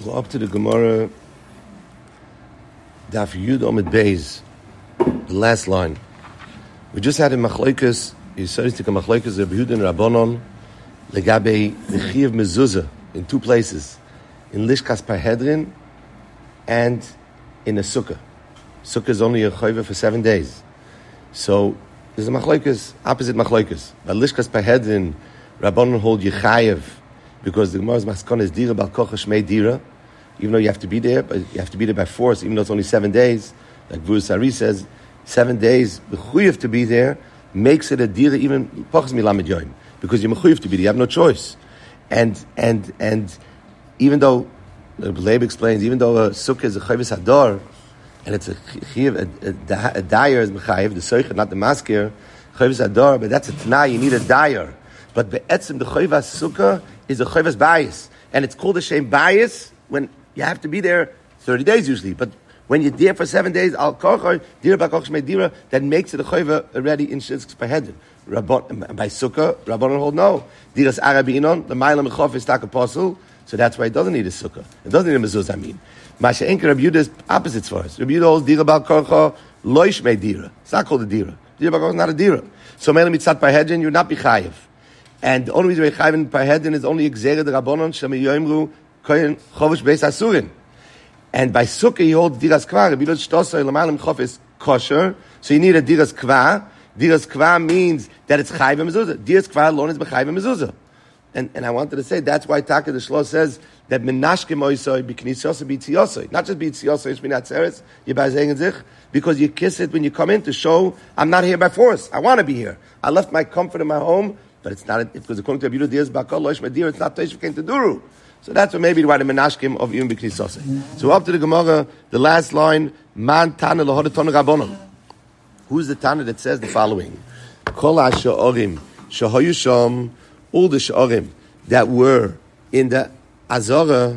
Go up to the Gemara, Daf Yud Omid Beis, the last line. We just had a Machlokes, you started to come Machlokes of Yehuda and Rabbanon, Legabe the Chiyuv Mezuzah, in two places, in Lishkas Parhedrin and in a Sukkah. Sukkah is only a chayva for 7 days. So there's a Machlokes, opposite Machlokes. By Lishkas Parhedrin, Rabbanon hold Yechayev, because the Gemara's Maskon is Dira Bal Kocha Shmei Dira, even though you have to be there, but you have to be there by force, even though it's only 7 days. Like Vur Sari says, 7 days, the Chuyev to be there makes it a Dira even Pochas Milamed Yoim, because you're Mechuyev to be there, you have no choice. And even though, the Leib explains, even though a Sukkah is a Chayvis Hadar, and it's a Chiyuv, a Dyer is Mechayev, the Soicha, not the Maskir, Chayvis Hadar, but that's a Tanai, you need a Dyer. But Be'etzim, the Chayvas Sukkah is a Chayvas Bayis. And it's called a Shem Bayis when you have to be there 30 days usually. But when you're there for 7 days, Al Kochar, Dira B'Koch Shmei Dira, that makes it a Chayva already in Shizk's Pahedin. By Sukkah, Rabbanon hold no. Diras Arabinon, the Mailam Mechof is Tak Apostle, so that's why it doesn't need a Sukkah. It doesn't need a Mezuzah, I mean. Masha Enker Rabbi Yehuda is opposites for us. Rabbi Yehuda holds Dira B'Koch Lo Shmei Dira. It's not called a Dira. Dira B'Koch is not a Dira. So Mailam Mitzat Pahedin, you're not B'Chayev. And the only reason we're chayv in Parhedin is only Gzera de Rabbanon Shemi Yoimru Kohen Chovish Beis Asurin. And by Sukkah he holds Diras Kva. Rabbi Yehuda Shtosar L'Malim Chof is kosher, so you need a Diras Kva. Diras Kva means that it's chayv and mezuzah. Diras Kva alone is b'chayv and mezuzah. And I wanted to say that's why Taka the Shlo says that Menashke Moisoi B'Knisosoi B'Tziosoi, not just B'Tziosoi Shminat Tzeres Yibazeng Zich, because you kiss it when you come in to show I'm not here by force. I want to be here. I left my comfort in my home. But it's not, because according to Rabbi Yehuda, Bakal Loish Medir, it's not Teish came to Duru. So that's what maybe why the Menashkim of Yom B'Knisosei. So up to the Gemara, the last line, Man Tana Lohod Ton Rabbanon. Who's the Tana that says the following? Kol HaSha'orim Shahoyu Shom, all the Sha'orim that were in the Azora,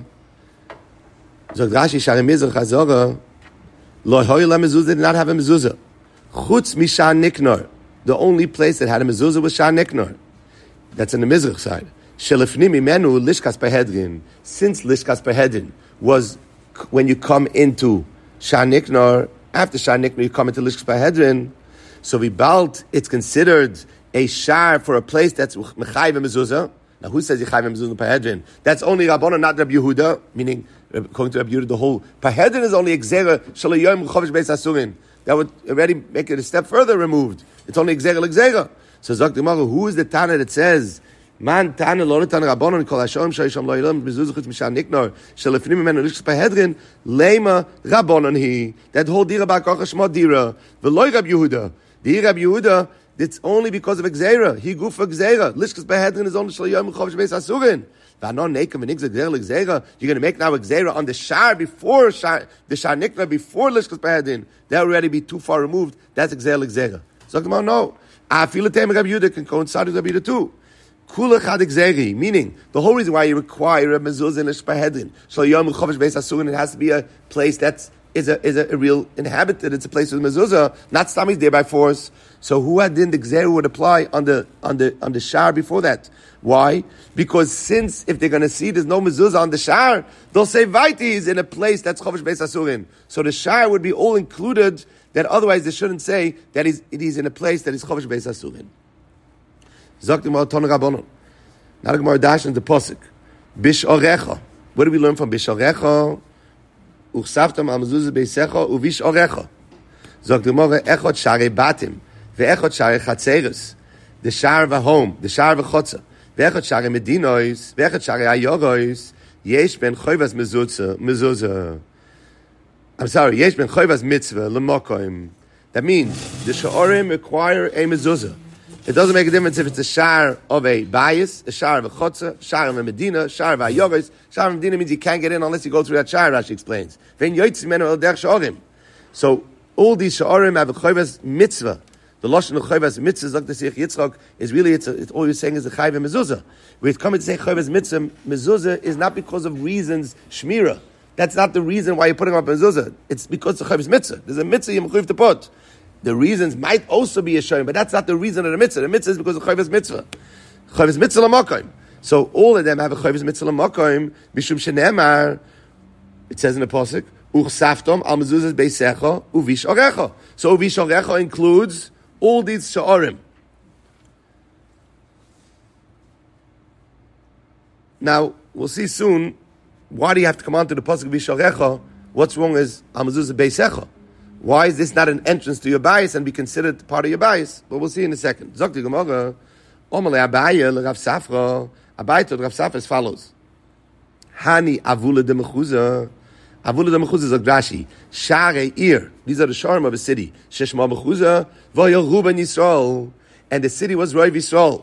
Zog Rashi Shari Mizrach Azora, Lo Hoyu La Mezuzah did not have a Mezuzah. Chutz Misha Niknor. The only place that had a Mezuzah was Shah Niknor. That's on the Mizrach side. Shelefnim imenu Lishkas Pahedrin. Since Lishkas Pahedrin was when you come into Shah Niknor, after Shah Niknor you come into Lishkas Pahedrin, so Vibalt, it's considered a shar for a place that's Mechayv and Mezuzah. Now who says Yechayv and Mezuzah Pahedrin? That's only Rabbanon, not Rabbi Yehuda, meaning, according to Rabbi Yehuda, the whole Pahedrin is only Gzera, Shalayom Chovish Beis Asurin. That would already make it a step further removed. It's only Gzera l'Gzera. So Zok Gemara, who is the Tana that says, Man Tana lo Tana Rabbanon kol Hashem shayisham lo Ilam bezuzah chutz mishan niknor shelefnim imenu lishkas Pahedrin lema Rabbanon he that whole Dira B'Koch Shmo Dira v'loy Rabbi Yehuda. The Rabbi Yehuda, it's only because of Gzera. He gufa Gzera. Lishkas Pahedrin is only shalayom chovish beis asurin. V'anon nekem v'nigzah Gzera l'Gzera. You're going to make now a Gzera on the shar before the shar niknor before Lishkas Pahedrin. That would already be too far removed. That's Gzera l'Gzera. Zok Gemara, no. I feel the time Rabbi Yehuda can coincide with Rabbi Yehuda too. Kula chad gzeri, meaning the whole reason why you require a mezuzah in a shpahedrin, so yom chovish beis asurin, it has to be a place that is a real inhabited. It's a place with mezuzah, not stomach there by force. So who had then the gzeri would apply on the shar before that? Why? Because since if they're going to see there's no mezuzah on the shar, they'll say vaiti is in a place that's chovish beis asurin. So the shar would be all included. That otherwise they shouldn't say that it is in a place that is chovish beis asurin. Zok the Gemara Ton Rabbanon. Now the Gemara dash in the posuk. Bishorecha. What do we learn from Bishorecha? Uchsaftam al mezuzah beisecha uvishorecha. Zok the Gemara echot sharei batim veechot sharei chatzeres. The shar of a home, the shar of a chotza. Veechot sharei medinois, veechot sharei ayorois. Yesh ben choivas mezuzah. I'm sorry, yesh ben choivas mitzvah lemokoim. That means the sha'orim require a mezuzah. It doesn't make a difference if it's a shar of a bias, a shar of a chotza, shar of a medina, shar of a yogas. Shar of a medina means you can't get in unless you go through that shar, Rashi explains. So all these sha'orim have a choivas mitzvah. The lashon of choivas mitzvah, like the Seich Yitzchak, is really, it's all you're saying is a chayv and mezuzah. We've come to say choivas mitzvah, mezuzah is not because of reasons shmira. That's not the reason why you're putting up mezuzah. It's because it's a choivas mitzvah. There's a mitzvah you're mechuyev to put. The reasons might also be a shayim, but that's not the reason of the mitzvah. The mitzvah is because of chayvus mitzvah. Chayvus mitzvah l'makoim. So all of them have a chayvus mitzvah l'makoim, mishum shenemar, It says in the pasuk, "Uchsaftom al mezuzas beisecha uvish orecha." So uvish orecha includes all these sha'arim. Now we'll see soon. Why do you have to come on to the pasuk uvish orecha? What's wrong is al mezuzas beisecha? Why is this not an entrance to your bias and be considered part of your bias? But we'll see in a second. Zokti Gemara, Omale Abaye le Rav Safra. Abaye to Rav Safra as follows: Hani avula de mechuza. Avula de mechuza is Rashi. Share ir. These are the sharm of a city. Sheshma mechuza v'yol Ruben Yisrael, and the city was Roiv Yisrael.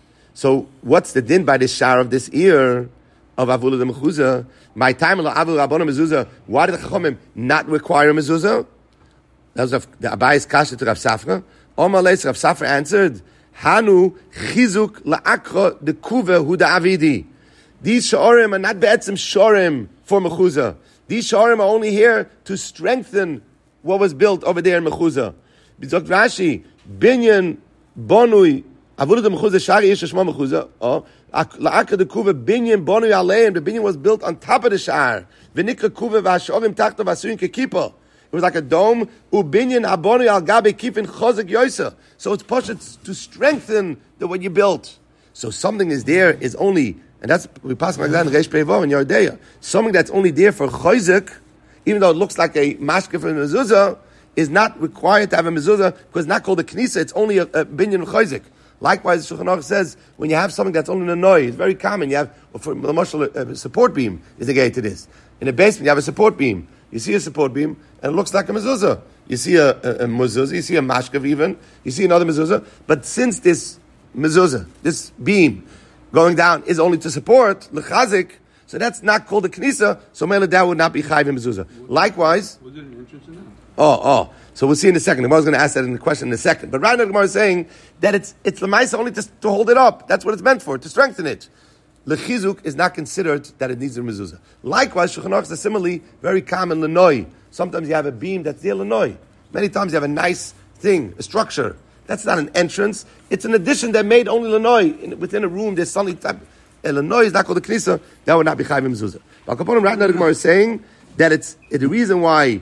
So what's the din by the share of this ear of avula de mechuza? My time lo avula rabbanon mezuzah. Why did the Chachamim not require mezuzah? That was the Abaye's kasha to Rav Safra. Omar Leis, Rav Safra answered, Hanu chizuk la'akra de kuva hu da avidi. These sha'arim are not be'etzim sha'arim for mechuzah. These sha'arim are only here to strengthen what was built over there in mechuzah. B'zok Rashi, binyan bonui, avulut mechuzah shari ish shma mechuzah. La'akra de kuva binyan bonui aleim. The binyan was built on top of the sha'ar. V'nikra kuva v'asha'arim tachta v'asuyin kekipa. It was like a dome. Ubinyan abonu al gabe kifin chozek yoisa. So it's pushed to strengthen what you built. So something is there is only, and that's we pass like that in Reish Peivo in Yordeya. Something that's only there for chozek, even though it looks like a mashke for a mezuzah, is not required to have a mezuzah because it's not called a knisa. It's only a binyan chozek. Likewise, Shulchan Aruch says when you have something that's only an anoi, it's very common. You have for the marshal a support beam is the gate to this. In a basement, you have a support beam. You see a support beam, and it looks like a mezuzah. You see a mezuzah, you see a mashkav even, you see another mezuzah. But since this mezuzah, this beam going down is only to support, lechazik, so that's not called a knisa, so mele that would not be chayv in mezuzah. Likewise... Was it an entrance in that? So we'll see in a second. The Gemara is going to ask that in the question in a second. But right now the Gemara is saying that it's the ma'isa only to hold it up. That's what it's meant for, to strengthen it. Lechizuk is not considered that it needs a mezuzah. Likewise, Shulchan Aruch is similarly very common lenoi. Sometimes you have a beam that's there lenoi. Many times you have a nice thing, a structure. That's not an entrance. It's an addition that made only lenoi. Within a room, there's suddenly type. Lenoi is not called a knisa. That would not be chayv mezuzah. But Kaponim right now the Gemara is saying that it's the reason why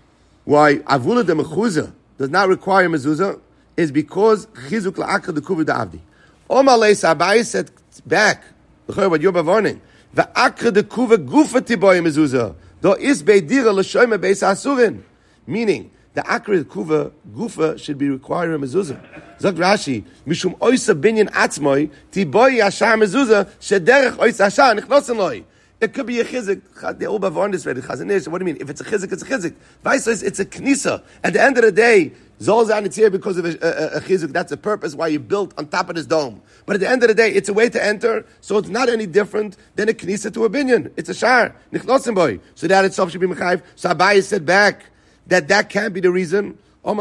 avula de mechuzah does not require mezuzah is because chizuk la'akra de kuvi da'avdi. Omar leis Abaye said back. What you're warning. The akra de kuva gufa tiboy mezuzah. Do is beidira l'shoyme beis asurin. Meaning, the akra de kuva gufa should be required a mezuzah. Zog Rashi, mishum oisa binyan atzmoy tiboy yashar mezuzah shederech oisa yashar nichnosen loy. It could be a chizik. They all warned this already. Chazanish. What do you mean? If it's a chizik, it's a chizik. Vaisa, it's a knisa. At the end of the day, Zolzan, it's here because of a chizik. That's the purpose why you built on top of this dome. But at the end of the day, it's a way to enter, so it's not any different than a knisa to a binyan. It's a shar. Nichnosen boy. So that itself should be mechayiv. So Abaye said back that can't be the reason. So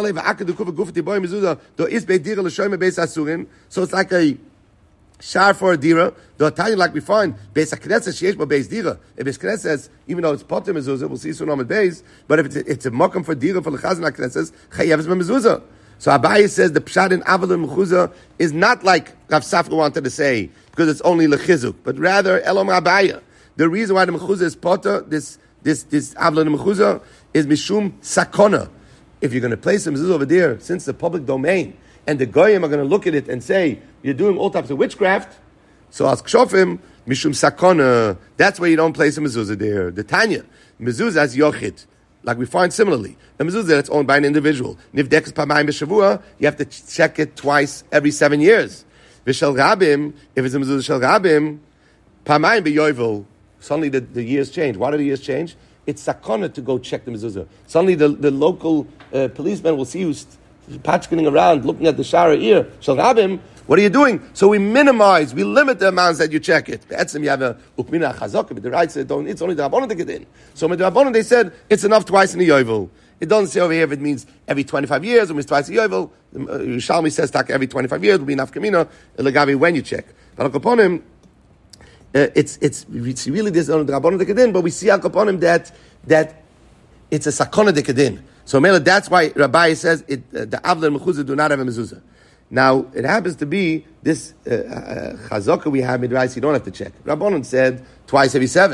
it's like a shar for a dira. The Italian, like we find, Beis HaKnesses, sheyesh bo Beis Dira. If Beis HaKnesses says, even though it's potem mezuzah, we'll see soon on the Beis, but if it's a mokum for dira for lechazan HaKnesses, chayev is mezuzah. So Abaye says the pshat in avla mechuzah is not like Rav Safra wanted to say, because it's only lechizuk, but rather elom Abaye. The reason why the mechuzah is poter, this avla mechuzah, is mishum sakona. If you're going to place a mezuzah over there, since the public domain, and the goyim are going to look at it and say, you're doing all types of witchcraft, so as kshofim, mishum sakona, that's why you don't place a mezuzah there. The Tanya, mezuzah as yochid, like we find similarly. A mezuzah that's owned by an individual. Nivdekas pamayim b'shavua, you have to check it twice every 7 years. V'shel rabim, if it's a mezuzah shel rabim, pamayim b'yovel, suddenly the years change. Why do the years change? It's sakona to go check the mezuzah. Suddenly the local policeman will see who's patching around, looking at the shara ear. Shel rabim, what are you doing? So we minimize, we limit the amounts that you check it. You have a ukmina chazaka, but the right said it's only the rabbanon to get in. So with the rabbanon they said it's enough twice in the yovel. It doesn't say over here if it means every 25 years or means twice a yovel. Yerushalmi says every 25 years will be enough kamina legavi when you check. But upon him, it's really this on the rabbanon to get in, but we see upon him that it's a sakona to get in. So Mela, that's why Rabbi says the avla and mechuzah do not have a mezuzah. Now it happens to be this chazaka we have midrash. You don't have to check. Rabbanon said twice every 7.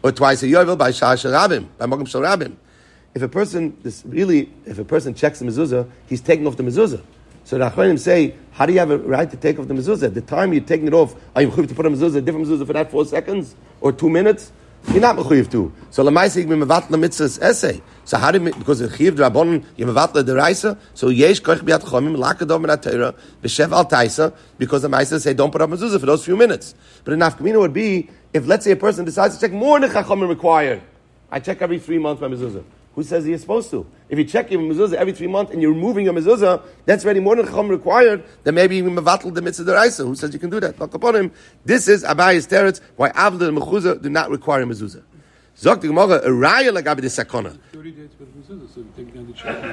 or twice a yovel by Shah Sharabim, by Mogim Sharabim. If a person checks the mezuzah, he's taking off the mezuzah. So the Achronim say, how do you have a right to take off the mezuzah? At the time you're taking it off, are you mechuyev to put a mezuzah, a different mezuzah for that 4 seconds or 2 minutes? You're not mechuyev to. So l'maisa you mevatla mitzvahs essay. So how do you, because the chiv drabonon you mevatla deraisa? So yesh koich biat chomim lakadov min atayra b'shev al taisa, because the maisa say don't put up mezuzah for those few minutes. But an nafkamina would be if, let's say, a person decides to check more than chachamim required. I check every 3 months my mezuzah. Who says he is supposed to? If you check your mezuzah every 3 months and you're removing your mezuzah, that's already more than chacham required. Then maybe you mevatel the mitzvah deraisa. Who says you can do that? But upon him, this is Abaye's teretz why avla and mechuzah do not require mezuzah. Zok the Gemara a raya lagabe the sakona. 30 days for the mezuzah, so you take down the check.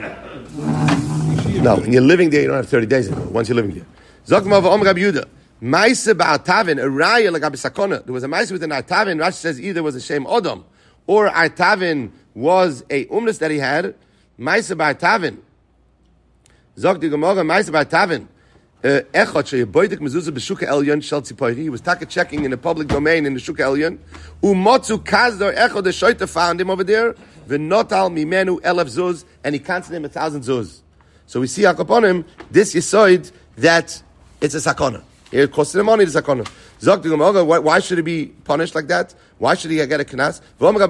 No, when you're living there, you don't have 30 days ago. Once you're living there. Zok the Gemara Om Rabbi Yehuda. Ma'ase ba'atavin a raya lagabe sakona. There was a ma'ase with an atavin. Rashi says either was a shem odom or atavin was a umnus that he had. Ma'ase ba'atavin. Zok the Gemara ma'ase ba'atavin. Echot sheyaboidik mezuzah b'shuka elyon shel tzipoiri. He was checking in the public domain in the shuka elyon. Umotzu kazdor echot the shoyta found him over there. V'notal mimenu elef zuz, and he counted him 1,000 zuz. So we see upon him this yisoid that it's a sakona. It costs him money, the sakona. Zok the Gemara, why should he be punished like that? Why should he get a knas?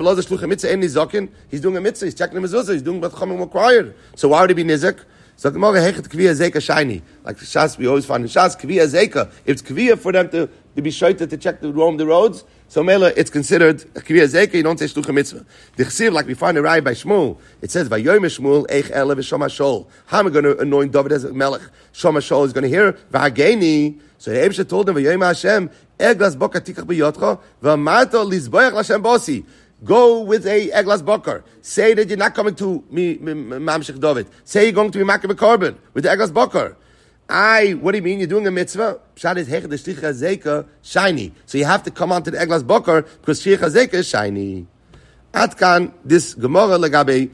He's doing a mitzvah. He's checking the mezuzah. He's doing what chachamim required. So why would he be nizek? So the Gemara hechet kviya zeka shiny. Like the Shas, we always find in Shas kviya zeka. If it's kviya for them to be shoyted to check to roam the roads, so mela it's considered kviya zeka. You don't say shlucha mitzvah. The chsiv, like we find a raya by Shmuel, it says vayoyim Shmuel eich ele v'shom hashol. How am I going to anoint David as a melech? Shom hashol is going to hear v'hageni. So the Eibusha told him vayoyim Hashem eglas boka tikach b'yotcha v'amarto lizboyach l'Hashem bosi. Go with a eglas bokar. Say that you're not coming to me, Mamshech David. Say you're going to be Makar Korban with the eglas bokar. What do you mean? You're doing a mitzvah? Pshat is hech the shlicha zeka shiny. So you have to come on to the eglas bokar because shlicha zeka is shiny. Atkan this Gemara legabe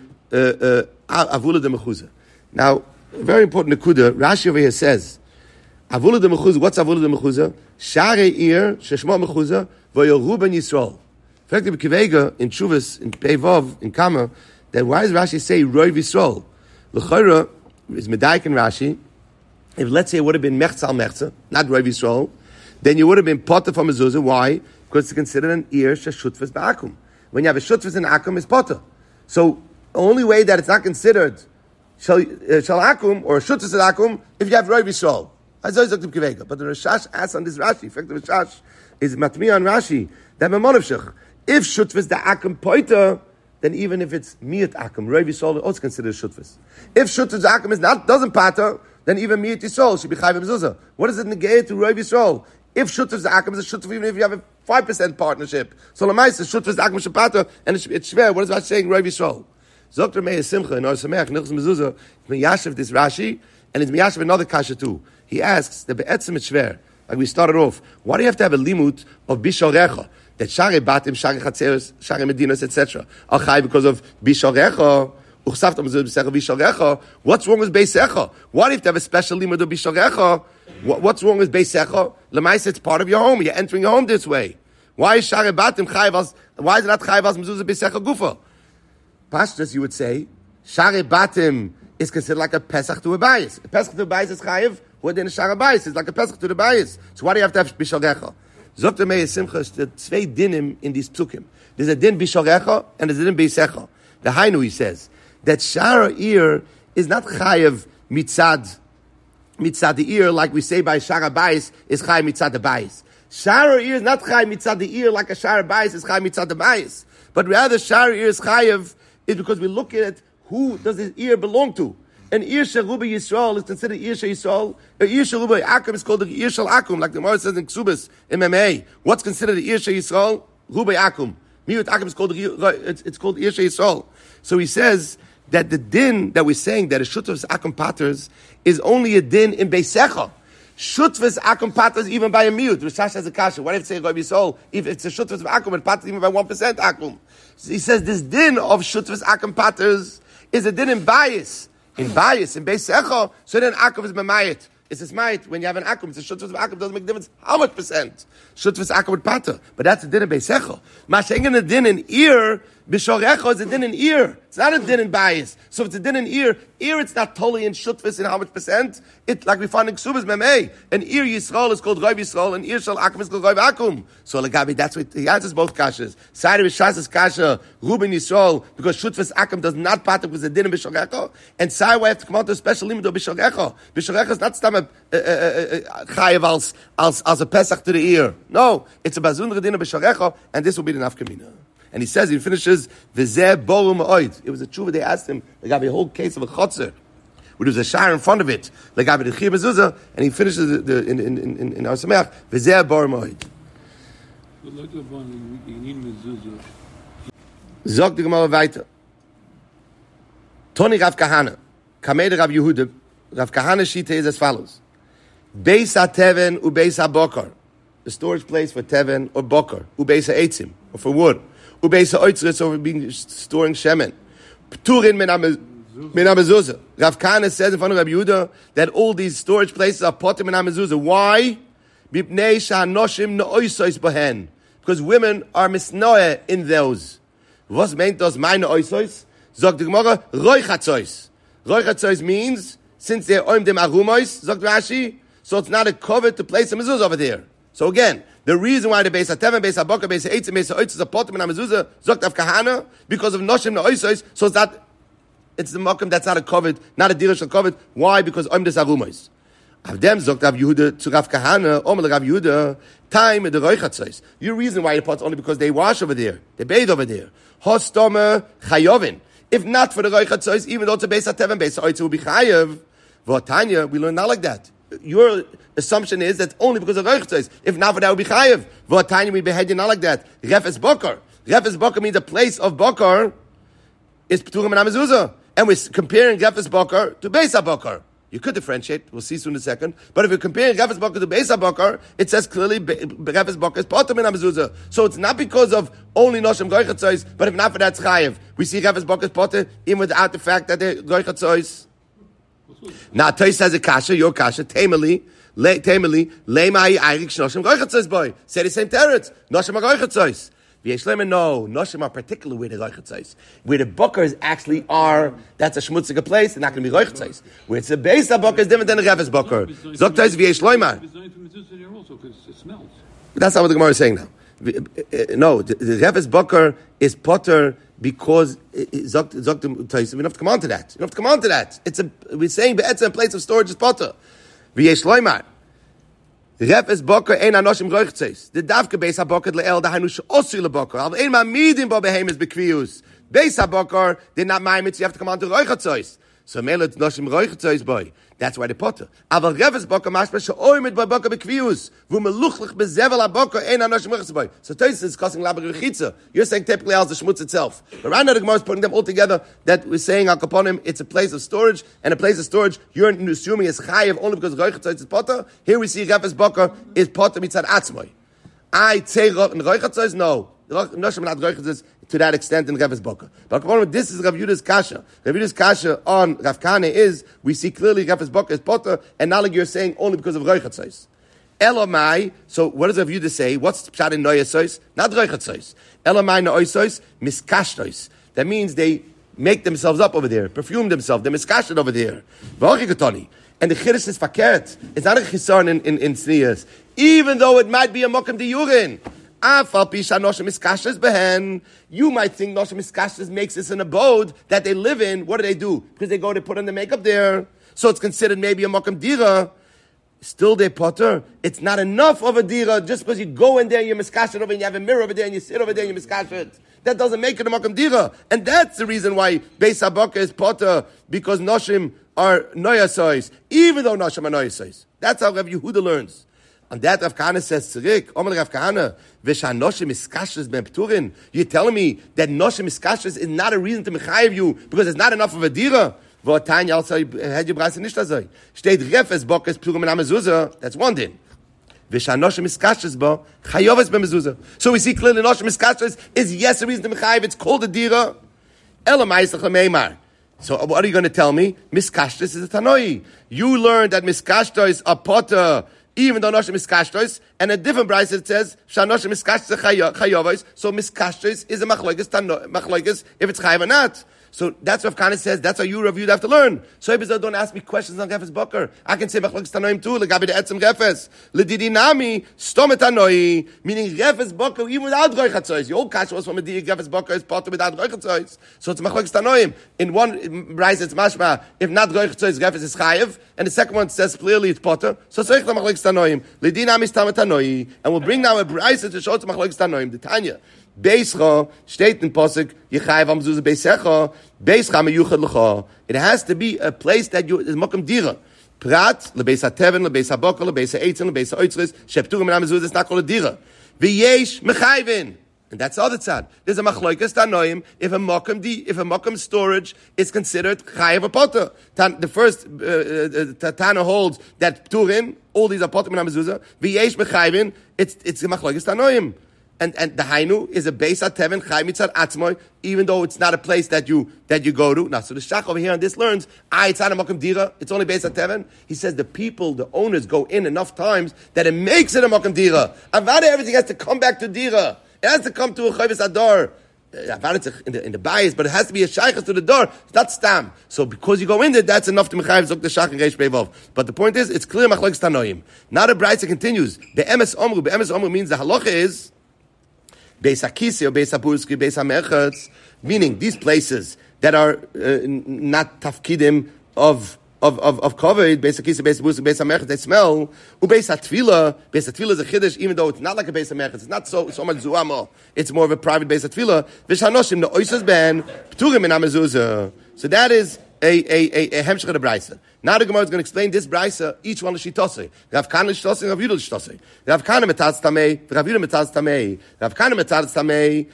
avula de mechuzah. Now, very important nekuda. Rashi over here says avula de mechuzah. What's avula de mechuzah? Share ir sheshmo mechuzah v'yoru ben Yisrael. Effectively, Kivega in Chuvas, in Peivov, in Kama, that why does Rashi say Roy V'Yisrael? L'chayra is Medaik and Rashi. If let's say it would have been Mechza al Mechza, not Roy V'Yisrael, then you would have been Potter from Mezuzah. Why? Because it's considered an ear sheshutfas ba'akum. When you have a shutfas in akum, it's Potter. So the only way that it's not considered shal akum or shutfas in akum if you have Roy V'Yisrael. But the Rashash asks on this Rashi. In fact, the Rashash is matmiya on Rashi that Memonavshach. If shutfas the akum poiter, then even if it's miyat akum, Rav Yisrael also considered shutfas. If shutfas the akum doesn't pater, then even miyat Yisrael should be chayv mezuzah. What does it negate to Rav Yisrael? If shutfas the akum is a shutfas, even if you have a 5% partnership, so lamaisa shutfas the akum should pater, and it's shver. What is that saying, Rav Yisrael? Zokter Meir Simcha in Or Sameach Nichos Mezuzah miyashav this Rashi, and it's miyashav another kasha too. He asks the be'etzim it's shver. Like we started off, why do you have to have a limut of bishorecha? That shari batim, shari chatzeres, shari medinas, etc. Achai because of bishorecha, uchsafta mezuzah b'secha bishorecha. What's wrong with beisecha? Why do you have to have a special limud of bishorecha? What's wrong with beisecha? Lemaisa, it's part of your home. You're entering your home this way. Why is shari batim chayvas? Why is it not chayvas mezuzah b'secha gufa? Pashtus, you would say, shari batim is considered like a pesach to a bayis. A pesach to a bayis is chayiv. What in a shari bayis is like a pesach to the bayis. So why do you have to have bishorecha? Zokter Meir Simcha is the zwei dinim in these psukim. There's a din bishorecha and there's a din beisecha. The Hainu, he says, that shara ear is not chayev mitzad the ear, like we say by shara bayis, is chayev mitzad the bayis. Shara ear is not chayev mitzad the ear, like a shara bayis is chayev mitzad the bayis. But rather, shara ear is chayev is because we look at who does his ear belong to. An ear sheruba Yisrael is considered ear shel Yisrael. An ear sheruba akum is called the ear shel akum, like the Gemara says in Ksubas MMA. What's considered the ear shel Yisrael? Ruba akum. Miut akum is called it's called ear shel Yisrael. So he says that the din that we're saying that a shutfas akum paters is only a din in beisecha. Shutfas akum paters even by a miut. Rishash has a kasha. Why do you say Rabbi Yisrael if it's a shutfas of akum it paters even by 1% akum? So he says this din of shutfas akum paters is a din in bias. In Bayis, in Beis Echa, so then Akav is Mamayit. It's a smite when you have an akum. It's a shutfus akum. Doesn't make a difference how much percent. Shutfus akum with pata. But that's a din in beisecho. Mashengen a din in ear, bishorecho is a din in ear. It's not a din in bias. So if it's a din in ear, it's not totally in shutfus in how much percent. It, like we find in Ksubas Memei. An ear Yisrael is called Roiv Yisrael, and ear shal akum is called Roiv akum. So Lagabi, that's what he answers both kashas. Side of Shas's kasha, Ruben Yisrael, because shutfus akum does not pata because the din in bishorecho. And side we have to come out to a special limit of bishorecho. Bishorecho is not chayev as a pesach to the ear. No, it's a bazun redina b'sharecha, and this will be the nafkamina. And he says, he finishes, v'zeh boru ma'oid. It was a tshuva, they asked him, they got a whole case of a chotzer, which was a shire in front of it, like the chiyuv mezuzah, and he finishes in our sameach, v'zeh boru ma'oid. Zog the Gemara weiter. Toni Rav Kahana, Kamei Rav Yehuda, Rav Kahana Shita is as follows. Beis HaTeven u Beis HaBokar. The storage place for Teven or Bokar. U Beis HaEtzim, or for wood. U Beis HaOitzres, or being storing shemen. Pturin min HaMezuzah. Rav Kahana says in front of Rav Yehuda that all these storage places are potter min HaMezuzah. Why? Bipnei sha'anoshim no'oisois behen. Because women are misnoeh in those. Was meint das meine oisois? Sagt die Gemara, roichatzois. Roichatzois means, since they're oim dem arumois, sagt Rashi, so it's not a covet to place a mezuzah over there. So again, the reason why the Beis HaTeven, Beis HaBokar, Beis HaEtzim, Beis HaOitzes is a potter min HaMezuzah, sagt Rav Kahana, because of noshim no'oisois, so it's the mokum that's not a covet, not a dirishal covet. Why? Because oim des arumois. Avdem sagt Rav Yehuda to Rav Kahana, Omer Rav Yehuda, time in the roichatzois. Your reason why you pot only because they wash over there, they bathe over there. Hostome chayovin. If not for the roichatzois, even though it's a Beis HaTeven, Beis HaOitzes will be chayev. V'otanya, we learn not like that. Your assumption is that only because of roichatzois. If not for that, will be chayev. V'otanya, we behead you not like that. Refes Bokar. Refes Bokar means a place of Bokar is P'turim and Amezuzah. And we're comparing Refes Bokar to Beis HaBokar. You could differentiate. We'll see soon in a second. But if you're comparing Refes Bokar to Beis HaBokar, it says clearly Refes Bokar is Potter min HaMezuzah. So it's not because of only Noshem Goychatzois, but if not for that, it's Chayev. We see Refes Bokar is Potter even without the fact that they're Goychatzois. Now, Toys has a kasha, your kasha, Tameli, Lemai Eirik Noshem Goychatzois boy. Say the same teretz. Noshem Goychatzois. No, Noshim are particularly where the roichatzois. Where the bokers actually are, that's a schmutziger place, they're not going to be roichatzois. Where it's a Beis HaBokar is different than a Refes Bokar. Zoktais v'yesh loymar. That's not what the Gemara is saying now. No, the Refes Bokar is potter because Zoktais. We don't have to come on to that. You don't have to come on to that. We're saying be'etzem place of storage is potter. V'yesh loymar. Refes Bokar ein anoshim roichtzes. The davke Beis HaBokar le'el dahanu she'osu le'bokar. Al ein ma'midim bo behemes bekvius. Beis HaBokar did not mind it, you have to come on to roichtzes. So melet noshim roichtzes boy. That's why the potter. Aval Refes Bokar mashma she'oimid bo bokar bekvius. Vu meluchlich bezevel HaBokar ein anoshim roichtzes boy. So Tosis is discussing laber rechitza. You're saying typically as the schmutz itself. But right now the Gemara is putting them all together that we're saying al kaponim, it's a place of storage, and a place of storage you're assuming is chayev only because roichtzes is potter. Here we see Refes Bokar is potter mitzad atzmoi. I say roichtzes, no. Noshim not roichtzes to that extent in Refes Bokar. But this is Rav Yehuda's kasha. Rav Yehuda's kasha on Rav Kahana is, we see clearly Refes Bokar is potter, and now like you're saying only because of roichtzes. Elamai, so what does Rav Yehuda say? What's pshat in noyasois? Not roichtzes. Elamai noyasois, miskashtois. That means they make themselves up over there, perfume themselves, they're miskashtot over there. And the chiddush is fakert. It's not a chisaron in tznius. Even though it might be a mokum diyurin. You might think Noshem Miskashas makes this an abode that they live in. What do? Because they go to put on the makeup there. So it's considered maybe a Makam Dira. Still they potter. It's not enough of a Dira just because you go in there and you're Miskashat over and you have a mirror over there and you sit over there and you're Miskashat. That doesn't make it a Makam Dira. And that's the reason why Beis HaBokar is potter, because Noshim are Noyasois, even though Noshim are Noyasois. That's how Rav Yehuda learns. And that Rav Kahana says, Tzirik, Omer Rav Kahana, Vesha Noshim Miskashas ben Pturin. You're telling me that Noshim Miskashas is not a reason to mechayev you because it's not enough of a dira? V'otanya also had you brasa nicht azoi. Steht Refes Bokar is Pturim and Amezuzah. That's one din. Vesha Noshim Miskashas bo chayoves ben Mezuzah. So we see clearly Noshim Miskashas is yes a reason to mechayev. It's called a dira. Elamai Yisach Lameimar. So what are you going to tell me? Miskashtos is a tanoi. You learned that miskashtos are potter, even though noshim miskashtos, and a different brayse it says shanoshim miskashtos chayovos. So miskashtos is a machlokes if it's chayav or not. So that's what Rav Kahana says. That's how you review have to learn. So don't ask me questions on Gefes Boker. I can say machlokes tanoim too. Legabi the etzem Gefes. Ledidi nami stomet tanoi. Meaning Gefes Boker even without roich hatzois. Your old kasha was from a Gefes Boker is potter without roich hatzois. So it's machlokes tanoim. In one rise it's mashma. If not roich hatzois, Gefes is chayev. And the second one says clearly it's potter. So it's machlokes tanoim. Ledidi nami stomet tanoi. And we'll bring now a rise to show it's machlokes tanoim. The Tanya. Beischa steht in Posuk Yechayev am Zuzah Beisecha Beischa meyuchad lecha. It has to be a place that you is mokum dira. Prat lebeis hateven lebeis habokar lebeis ha'eitzin lebeis ha'oitzris shepturim and amezuzah. It's not called a dira. V'yesh mechayvin. And that's the other side. There's a machloikas tanoim if a mokum storage is considered chayev or potter. The first Tana holds that pturim, all these are potter and amezuzah. V'yesh mechayvin. It's a machloikas tanoim. And the Hainu is a Beis HaTeven Chai Mitzad Atzmoi, even though it's not a place that you go to. Now, so the Shach over here on this learns, it's not a Mokum Dira, it's only Beis HaTeven. He says the owners go in enough times that it makes it a Mokum Dira. Avada, everything has to come back to Dira. It has to come to a Chayvis Adar. Avada, in the bias, but it has to be a Shaykhas to the door. It's not Stam. So because you go in there, that's enough to Mechayev Zok the Shach and Reish Beivov. But the point is, it's clear Machlokes Tanoim. Now the Braisa continues. Be'emes Omru means the halacha is Beis HaKisi or Beis HaPurski, Beis HaMerchatz, meaning these places that are not tafkidim of covered, Beis HaKisi, Beis HaPurski, Beis HaMerchatz, they smell. Beis HaTfilah is a chiddush, even though it's not like a Beis HaMerchatz, it's not so much zuamo, it's more of a private Beis HaTfilah. V'shanoshim, the oisas ben, pturim in HaMezuzah. So that is a hemshech of the Braisa. Now the Gemara is going to explain this Braisa, each one l'shitosei. Rav Kahana l'shitosei, Rav Yudah l'shitosei. Rav Kahana metatz tamei, Rav Yudah metatz tamei. Rav Kahana metatz tamei,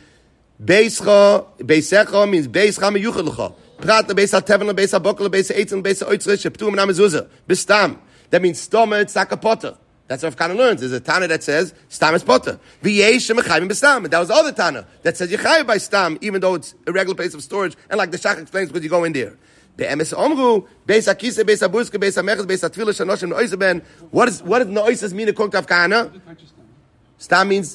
beisecha means beischa meyuchad l'cha. Prat lebeis hateven, lebeis habokar, lebeis ha'eitzin, lebeis ha'oitzris, shepturim in HaMezuzah. Bistam. That means stomet tzaka potter. That's what Rav Kahana learns. There's a Tana that says stam is potter. V'yesh shemechayim b'stam. And that was the other Tana that says yechayim by stam, even though it's a regular place of storage. And like the Shach explains, because you go in there. Be'emes omru, Beis HaKiseh, Beis HaBurska, Beis HaMerchatz, Beis HaTfilah, Shanoshim, Noisah ben. What does Noisah mean according to Rav Kahana? Stam means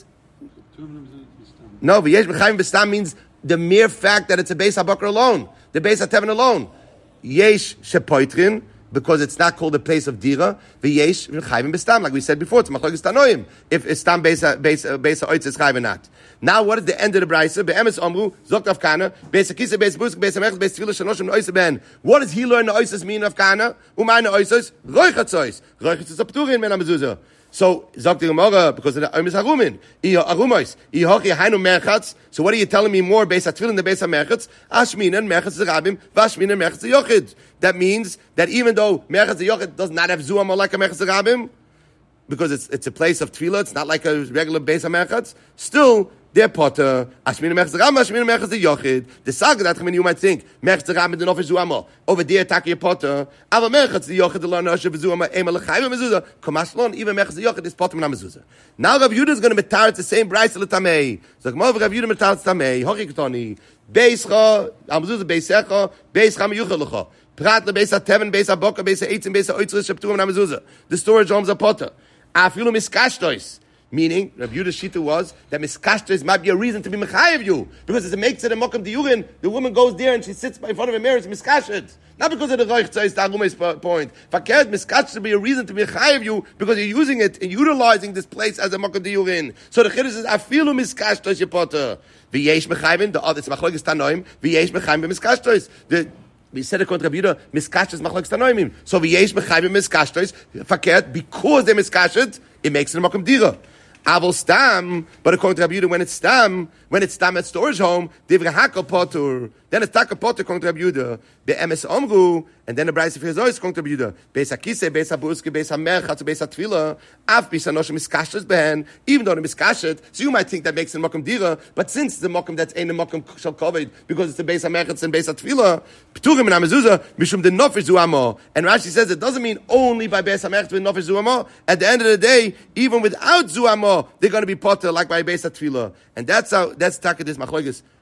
no. V'yesh mechayim b'stam means the mere fact that it's a Beis HaBokar alone, the Beis HaTeven alone. Yesh shepoitrin, because it's not called a place of dira. V'yesh mechayim b'stam, like we said before, it's machlokes tanoim. If it's stam Beis HaOitz is chayim or not. Now, what is the end of the Braisa? Be'emes omru, zokt Rav Kahana, Beis HaKiseh, Beis HaBurska, Beis HaMerchatz, Beis HaTfilah, Shanoshim, Noisah ben. What does he learn the oisas mean of Kahana? Umayne oisas, roich hatzois. Roich hatzois a pturin men HaMezuzah. So, zokt the Gemara, because of the oimis harumin. Arumois. Hochi hainu merchatz. So what are you telling me more? Beis HaTfilah than Beis HaMerchatz? Ashminan merchatz zerabim, vashminan merchatz yochid. That means that even though merchatz yochid does not have zuam like a merchatz zerabim, because it's a place of tefillah, it's not like a regular Beis HaMerchatz, still, they're potter. Ashmina merchatz zerabim, ashmina merchatz yochid. The saga that you might think, merchatz zerabim den offish zuamo. Over there, taki a potter. Ava merchatz yochid the lana asher v'zuama ema l'chayim mezuzah. Kamashloon, even merchatz yochid is potter min mezuzah. Now Rav Yudah is going to metar the same Braisa l'tamei. So Rav Yudah metar l'tamei. Hochi ketoni. Beischa, amezuzah beisecha, beischa meyuchad l'cha. Prat lebeis hateven, beis habokar, beis ha'eitzin, beis ha'oitzris, shepturim min mezuzah. The storage homes are potter. Afilu miskashtois. Meaning, Rav Yudah's shita was that miskashtois might be a reason to be mechayev you, because it makes it a mokum diurin. The woman goes there and she sits in front of a mirror, it's miskashet. Not because of the roich tzais, the arume's point. Fakert miskashet to be a reason to be mechayev you, because you're using it and utilizing this place as a mokum diurin. So the chiddush is afilu miskashtois yepoter. V'yesh mechayvin, the other, it's machlokes tanoim, v'yesh mechayvin miskashtois. We said it contra Rav Yudah, miskashtos machlokes tanoimim. So v'yesh mechayvin miskashtos, fakert, because they're miskashet, it makes it a mokum dira. Avol stam, but according to Rav Yudah, when it's stam at storage home, divrei hakol potur. Then it's taka potur according to Rav Yudah. Be'emes omru, and then the Braisa feels always according to Rav Yudah. Beis HaKiseh, Beis HaBurska, Beis HaMerchatz, Beis HaTfilah, af bis hanoshim miskashtos behen, even though the miskashet, so you might think that makes it mokum dira, but since the mokum that's in the mokum shall covered, because it's the Beis HaMerchatz and Beis HaTfilah, pturim in HaMezuzah, mishum de nofesh zuamo. And Rashi says it doesn't mean only by Beis HaMerchatz with nofesh zuamo. At the end of the day, even without zuamo, they're going to be potter like by Beis HaTfilah. And that's taka this machlokes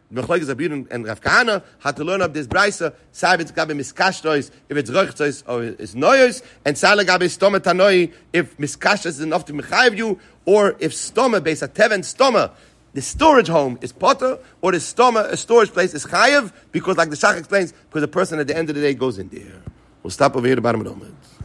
Mechlokes Rabbi and Rav Kahana had to learn of this brisa. Savitz gabe miskashtois if it's rochtois or it's noyos, and sala gabe stoma tanoi if miskashtos is enough to mechayev you, or if stoma based at teven stoma. The storage home is potter, or the stoma, a storage place, is chayev, because like the Shach explains, because the person at the end of the day goes in there. We'll stop over here at the bottom of the moment.